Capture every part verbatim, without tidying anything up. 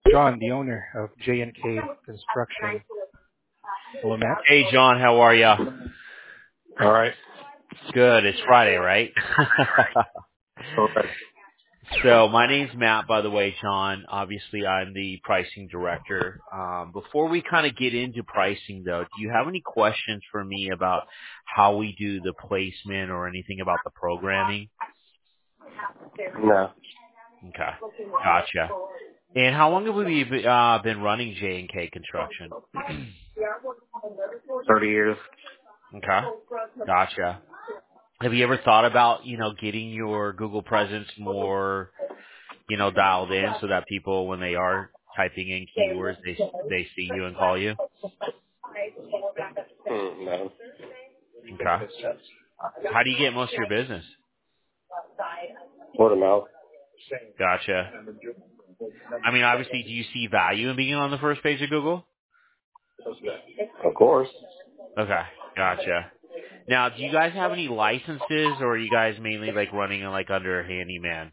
John, the owner of J and K Construction. Hello, Matt. Hey, John, how are ya? All right. Good. It's Friday, right? Okay. So my name's Matt, by the way, John. Obviously, I'm the pricing director. Um, before we kind of get into pricing, though, do you have any questions for me about how we do the placement or anything about the programming? No. Okay. Gotcha. And how long have we uh, been running J and K Construction? Thirty years. Okay. Gotcha. Have you ever thought about, you know, getting your Google presence more, you know, dialed in so that people, when they are typing in keywords, they they see you and call you? Mm, no. Okay. How do you get most of your business? Word of mouth. Gotcha. I mean, obviously, do you see value in being on the first page of Google? Of course. Okay. Gotcha. Now, do you guys have any licenses, or are you guys mainly like running like under a handyman?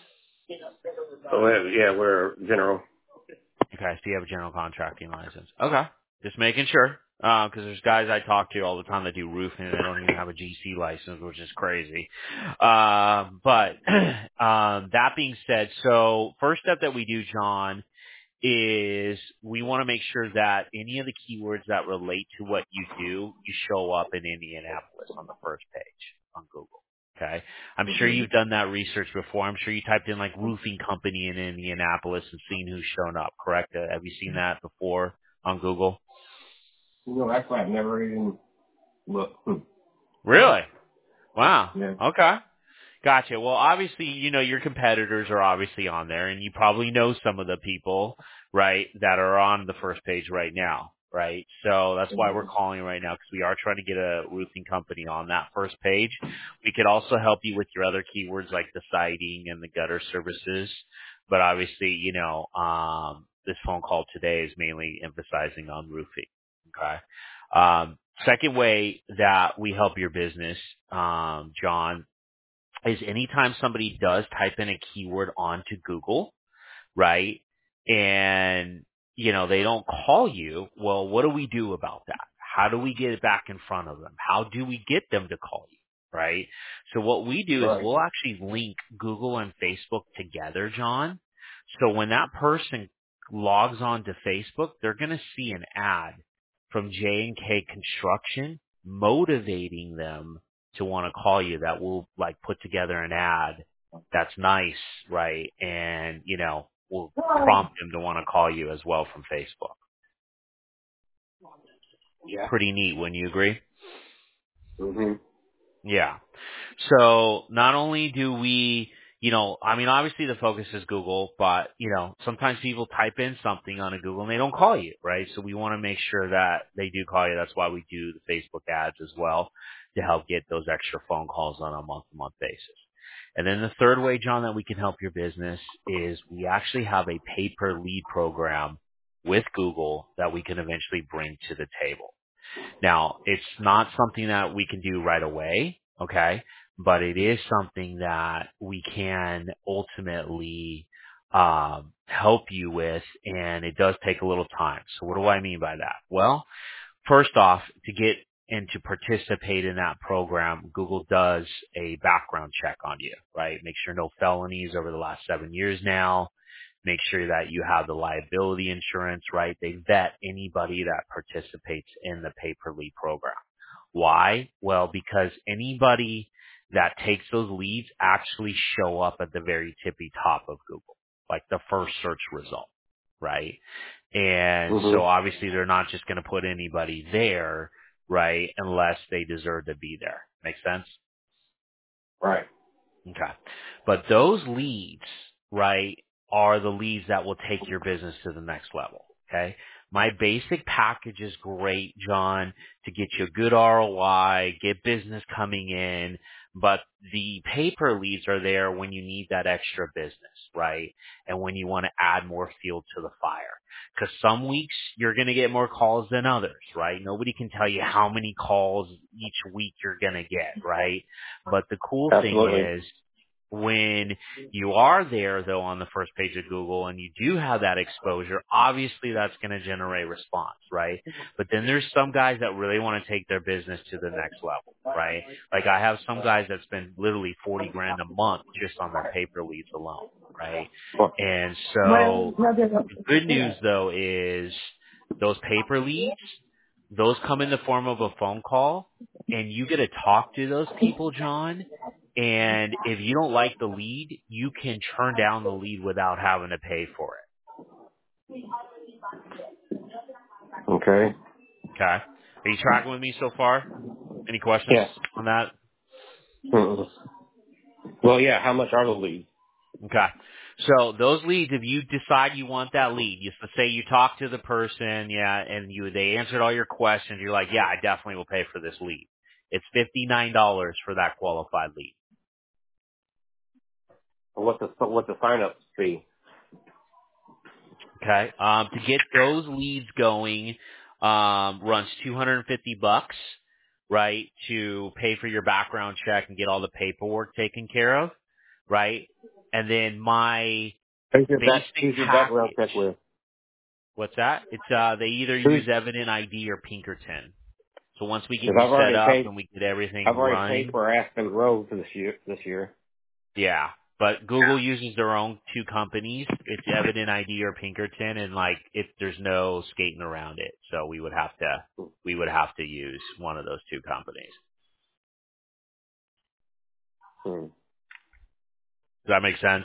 So we have, yeah, we're general. Okay, so you have a general contracting license. Okay, just making sure. Because there's guys I talk to all the time that do roofing and they don't even have a G C license, which is crazy. Uh, but um, that being said, so first step that we do, John, is we want to make sure that any of the keywords that relate to what you do, you show up in Indianapolis on the first page on Google. Okay. I'm sure Mm-hmm. you've done that research before. I'm sure you typed in like roofing company in Indianapolis and seen who's shown up, correct? Uh, have you seen that before on Google? No, actually, I've never even looked. Hmm. Really? Wow. Yeah. Okay. Gotcha. Well, obviously, you know, your competitors are obviously on there, and you probably know some of the people, right, that are on the first page right now, right? So that's why we're Mm-hmm. calling right now, because we are trying to get a roofing company on that first page. We could also help you with your other keywords like the siding and the gutter services, but obviously, you know, um, this phone call today is mainly emphasizing on roofing, okay? Um, second way that we help your business, um, John, is anytime somebody does type in a keyword onto Google, right? And, you know, they don't call you. Well, what do we do about that? How do we get it back in front of them? How do we get them to call you? Right? So what we do is Right. we'll actually link Google and Facebook together, John. So when that person logs on to Facebook, they're going to see an ad from J and K Construction motivating them to want to call you, that will like put together an ad that's nice, right? And, you know, will prompt them to want to call you as well from Facebook. Yeah. Pretty neat, wouldn't you agree? Mm-hmm. Yeah. So not only do we, you know, I mean, obviously the focus is Google, but, you know, sometimes people type in something on a Google and they don't call you, right? So we want to make sure that they do call you. That's why we do the Facebook ads as well, to help get those extra phone calls on a month-to-month basis. And then the third way, John, that we can help your business is we actually have a pay-per-lead program with Google that we can eventually bring to the table. Now, it's not something that we can do right away, okay? But it is something that we can ultimately um, help you with, and it does take a little time. So what do I mean by that? Well, first off, to get and to participate in that program, Google does a background check on you, right? Make sure no felonies over the last seven years now. Make sure that you have the liability insurance, right? They vet anybody that participates in the pay-per-lead program. Why? Well, because anybody that takes those leads actually show up at the very tippy top of Google, like the first search result, right? And so Mm-hmm. obviously they're not just going to put anybody there, right, unless they deserve to be there. Make sense? Right. Okay. But those leads, right, are the leads that will take your business to the next level. Okay. My basic package is great, John, to get you a good R O I, get business coming in, but the paper leads are there when you need that extra business, right? And when you want to add more fuel to the fire. Because some weeks you're going to get more calls than others, right? Nobody can tell you how many calls each week you're going to get, right? But the cool thing Absolutely. is When you are there, though, on the first page of Google and you do have that exposure, obviously that's going to generate response, right? But then there's some guys that really want to take their business to the next level, right? Like I have some guys that spend literally forty grand a month just on their paper leads alone, right? Well, And so the good news, though, is those paper leads, those come in the form of a phone call, and you get to talk to those people, John. And if you don't like the lead, you can turn down the lead without having to pay for it. okay. Okay? Are you tracking with me so far? Any questions Yeah. on that? Mm-mm. Well, yeah. How much are the leads? Okay. So those leads, if you decide you want that lead, you say you talk to the person, yeah, and you they answered all your questions, you're like, yeah, I definitely will pay for this lead. It's fifty-nine dollars for that qualified lead. What's the what's the sign up fee? Okay. Um, to get those leads going, um, runs two hundred fifty bucks, right, to pay for your background check and get all the paperwork taken care of, right? And then my Who's your back? basic Who's your background package, check with? what's that? It's, uh, they either Who's? use Evident I D or Pinkerton. So once we get Because you I've set already up paid. and we get everything I've already paid running, for Aspen Grove this year. This year. yeah, but Google uses their own two companies. It's Evident I D or Pinkerton, and like if there's no skating around it, so we would have to we would have to use one of those two companies. Hmm. Does that make sense?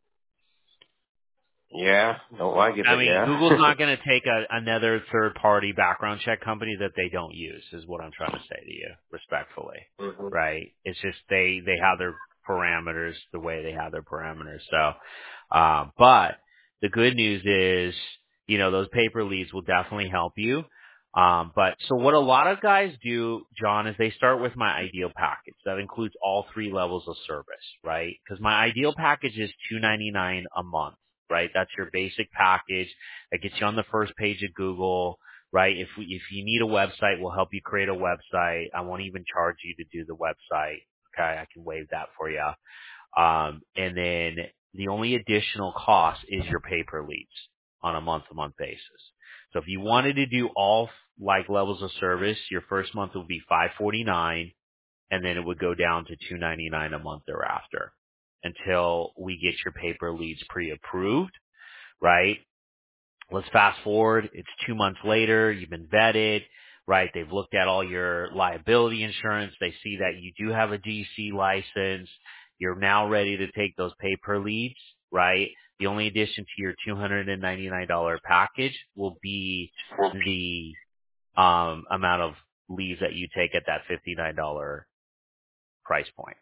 Yeah. Don't like it, I but mean, yeah. Google's not going to take a, another third-party background check company that they don't use, is what I'm trying to say to you, respectfully. hmm Right? It's just they they have their parameters the way they have their parameters. So, um, but the good news is, you know, those paper leads will definitely help you. Um, but so what a lot of guys do, John, is they start with my ideal package. That includes all three levels of service, right? Because my ideal package is two ninety-nine a month, right? That's your basic package that gets you on the first page of Google, right? If we, if you need a website, we'll help you create a website. I won't even charge you to do the website. Okay, I can waive that for you. Um, and then the only additional cost is your pay-per leads on a month-to-month basis. So if you wanted to do all like levels of service, your first month would be five forty-nine, and then it would go down to two ninety-nine a month thereafter until we get your paper leads pre-approved, right? Let's fast forward. It's two months later. You've been vetted, right? They've looked at all your liability insurance. They see that you do have a G C license. You're now ready to take those pay per leads, right? The only addition to your two hundred ninety-nine dollars package will be the um, amount of leads that you take at that fifty-nine dollars price point.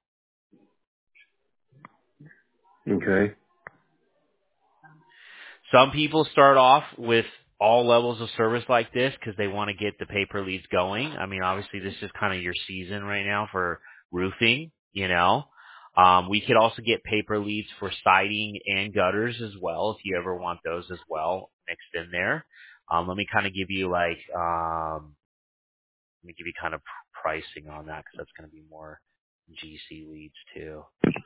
Okay. Some people start off with all levels of service like this because they want to get the paper leads going. I mean, obviously this is kind of your season right now for roofing, you know. Um, we could also get paper leads for siding and gutters as well if you ever want those as well mixed in there. Um, let me kind of give you like, um, let me give you kind of pricing on that because that's going to be more G C leads too.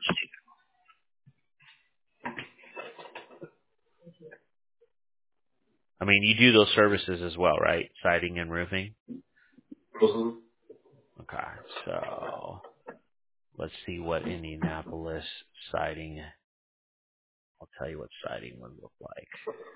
I mean, you do those services as well, right? Siding and roofing. hmm Okay, so let's see what Indianapolis siding. I'll tell you what siding would look like.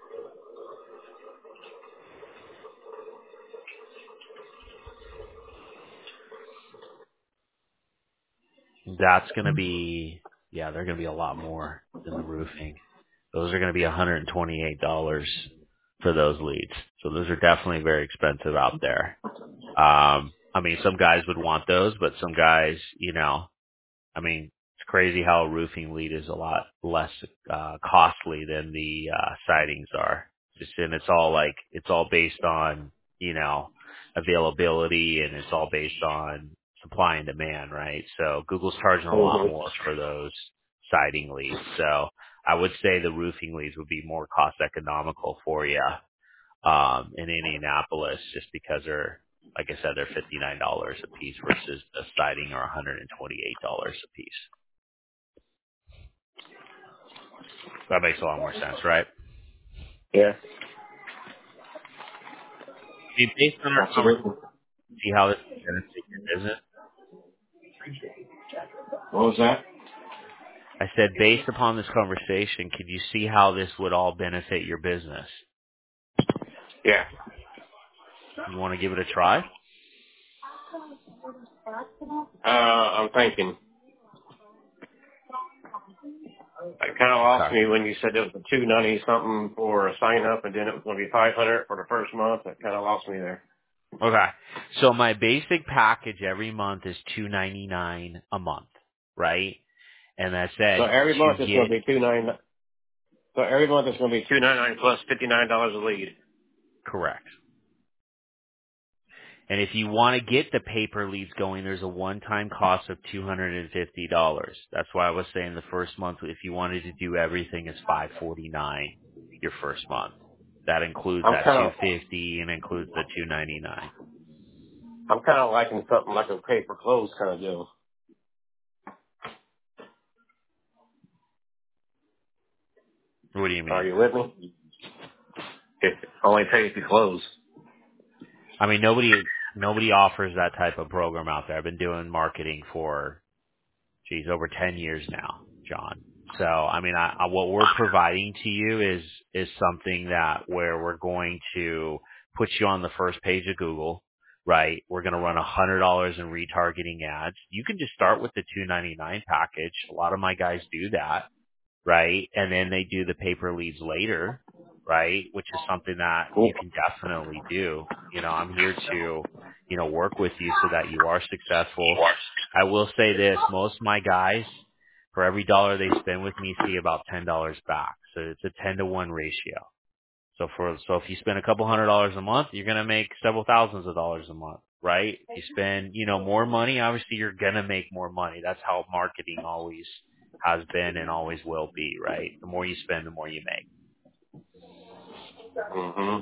That's going to be, yeah, they're going to be a lot more than the roofing. Those are going to be one hundred twenty-eight dollars for those leads. So those are definitely very expensive out there. Um, I mean, some guys would want those, but some guys, you know, I mean, it's crazy how a roofing lead is a lot less uh, costly than the uh, sidings are. Just and it's all like it's all based on you know availability and it's all based on supply and demand, right? So Google's charging a lot hmm more for those siding leads. So I would say the roofing leads would be more cost economical for you um, in Indianapolis, just because they're like I said, they're fifty-nine dollars a piece versus the siding are one hundred twenty-eight dollars a piece. That makes a lot more sense, right? Yeah. I mean, based on our conversation, Absolutely. see how this is going to fit your business. What was that? I said, based upon this conversation, could you see how this would all benefit your business? Yeah. You want to give it a try? Uh, I'm thinking. It kind of lost Okay. me when you said it was a two ninety something for a sign up, and then it was going to be five hundred for the first month. It kind of lost me there. Okay. So my basic package every month is two ninety nine a month, right? And that So said, every to month it's going get to be two ninety. So every month it's going to be two ninety nine plus fifty nine dollars a lead. correct. And if you want to get the paper leads going, there's a one-time cost of two hundred fifty dollars. That's why I was saying the first month, if you wanted to do everything, is five forty-nine your first month. That includes I'm that kind of two fifty and includes the two ninety-nine. I'm kind of liking something like a pay for clothes kind of deal. What do you Are mean? you with me? It only pay if you close. I mean, nobody nobody offers that type of program out there. I've been doing marketing for, geez, over ten years now, John. So, I mean, I, I, what we're providing to you is is something that where we're going to put you on the first page of Google, right? We're going to run a hundred dollars in retargeting ads. You can just start with the two ninety nine package. A lot of my guys do that, right? And then they do the paper leads later, right? Which is something that Cool. you can definitely do. You know, I'm here to, you know, work with you so that you are successful. I will say this, most of my guys, for every dollar they spend with me, see about ten dollars back. So it's a ten to one ratio. So for so if you spend a couple hundred dollars a month, you're gonna make several thousands of dollars a month, right? If you spend, you know, more money, obviously you're gonna make more money. That's how marketing always has been and always will be, right? The more you spend, the more you make. hmm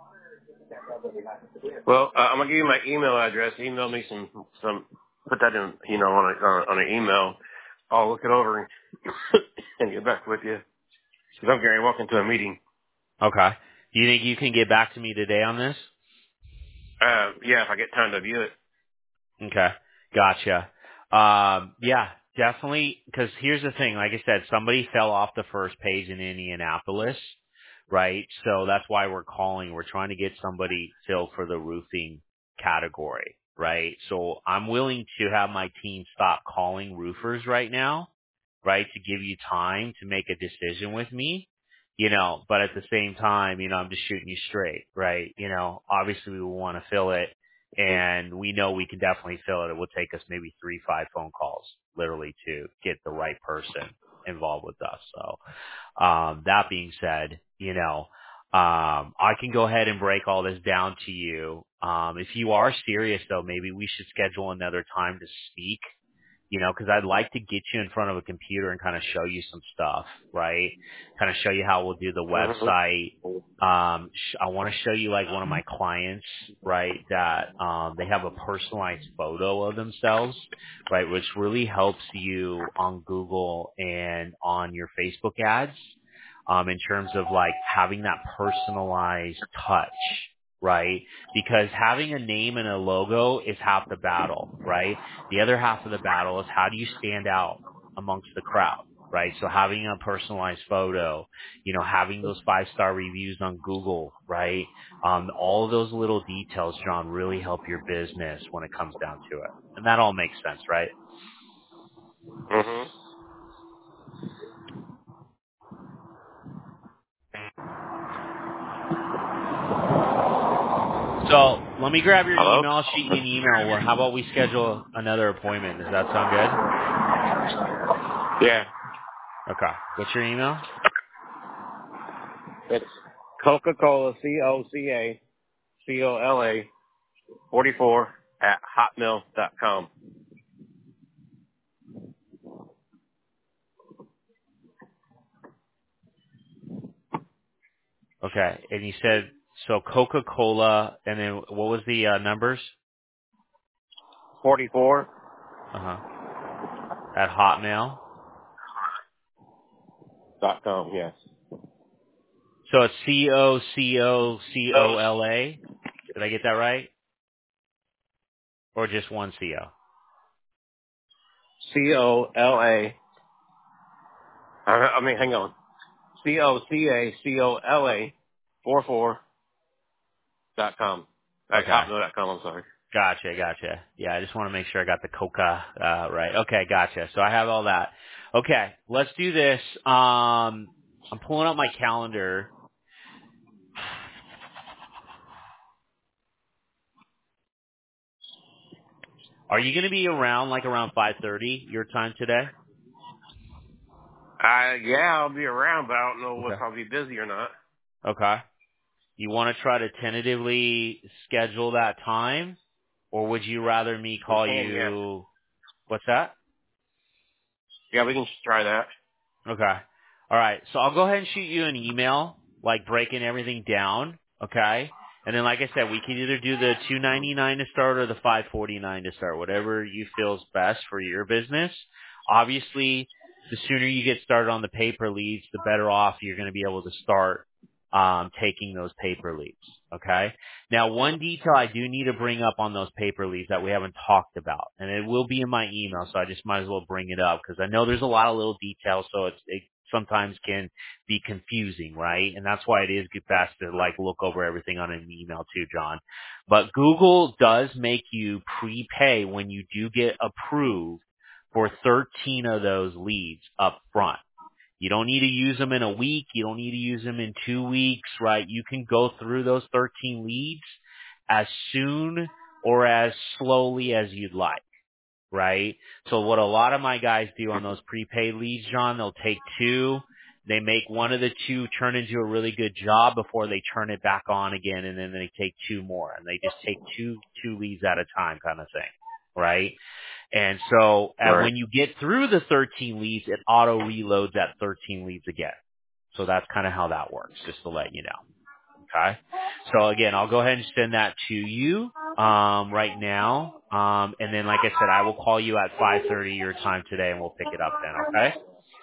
Well, uh, I'm gonna give you my email address. Email me some some. Put that in, you know, on a on, a, on an email. I'll look it over and, and get back with you. Because I'm getting walk into a meeting. Okay. Do you think you can get back to me today on this? Uh, yeah, if I get time to view it. Okay. Gotcha. Um, yeah, definitely. Because here's the thing. Like I said, somebody fell off the first page in Indianapolis, right? So that's why we're calling. We're trying to get somebody filled for the roofing category, right? So I'm willing to have my team stop calling roofers right now, right, to give you time to make a decision with me. You know, but at the same time, you know, I'm just shooting you straight, right? You know, obviously we want to fill it and we know we can definitely fill it. It will take us maybe three, five phone calls, literally, to get the right person involved with us. So, um, that being said, you know, um, I can go ahead and break all this down to you. Um, if you are serious, though, maybe we should schedule another time to speak. You know, because I'd like to get you in front of a computer and kind of show you some stuff, right? Kind of show you how we'll do the Mm-hmm. website, um, sh- I want to show you like one of my clients, right, that, um, they have a personalized photo of themselves, right, which really helps you on Google and on your Facebook ads, um, in terms of like having that personalized touch, right? Because having a name and a logo is half the battle, right? The other half of the battle is how do you stand out amongst the crowd, right? So having a personalized photo, you know, having those five star reviews on Google, right? Um, all of those little details, John, really help your business when it comes down to it. And that all makes sense, right? Mm-hmm. So let me grab your Hello? email. I'll shoot you an email. Well, how about we schedule another appointment? Does that sound good? Yeah. Okay. What's your email? It's Coca-Cola, C O C A C O L A forty-four at hotmail dot com. Okay. And you said, so Coca-Cola, and then what was the uh, numbers? forty-four Uh-huh. At Hotmail. dot com. Yes. So it's C O C O C Oh. O L A. Did I get that right? Or just one C O? C O L A. I I mean, hang on. C O C A C O L A four four dot com. Like Okay. hotmail dot com. I'm sorry. Gotcha, gotcha. Yeah, I just want to make sure I got the coca uh, right. Okay, gotcha. So I have all that. Okay, let's do this. Um, I'm pulling up my calendar. Are you going to be around like around five thirty your time today? Uh, yeah, I'll be around, but I don't know if Okay. I'll be busy or not. Okay. You want to try to tentatively schedule that time, or would you rather me We call can, yeah. you? What's that? Yeah, we can try that. Okay. All right. So I'll go ahead and shoot you an email, like breaking everything down. Okay. And then, like I said, we can either do the two ninety-nine to start or the five forty-nine to start, whatever you feel is best for your business. Obviously, the sooner you get started on the paper leads, the better off you're going to be able to start um, taking those paper leads. Okay. Now, one detail I do need to bring up on those paper leads that we haven't talked about, and it will be in my email, so I just might as well bring it up because I know there's a lot of little details, so it's, it sometimes can be confusing, right? And that's why it is good best to like look over everything on an email too, John. But Google does make you prepay when you do get approved for thirteen of those leads up front. You don't need to use them in a week. You don't need to use them in two weeks, right? You can go through those thirteen leads as soon or as slowly as you'd like, right? So what a lot of my guys do on those prepaid leads, John, they'll take two. They make one of the two turn into a really good job before they turn it back on again, and then they take two more. And they just take two two leads at a time kind of thing, right? And so uh, Right. when you get through the thirteen leads, it auto reloads at thirteen leads again. So that's kind of how that works, just to let you know. Okay. So again, I'll go ahead and send that to you um, right now. Um, and then, like I said, I will call you at five thirty your time today, and we'll pick it up then. Okay.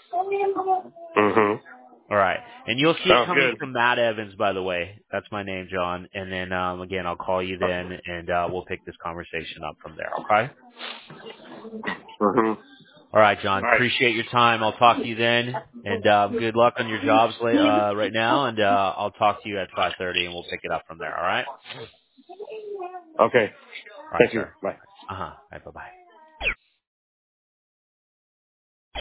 Mm-hmm. All right. And you'll see it Sounds coming good. from Matt Evans, by the way. That's my name, John. And then um, again, I'll call you then, and uh, we'll pick this conversation up from there. Okay. Mm-hmm. All right, All John. right. Appreciate your time. I'll talk to you then, and uh, good luck on your jobs la- uh, right now. And uh, I'll talk to you at five thirty, and we'll pick it up from there. All right. Okay. All right, Thank you. sir. Bye. Uh huh. All right. Bye bye.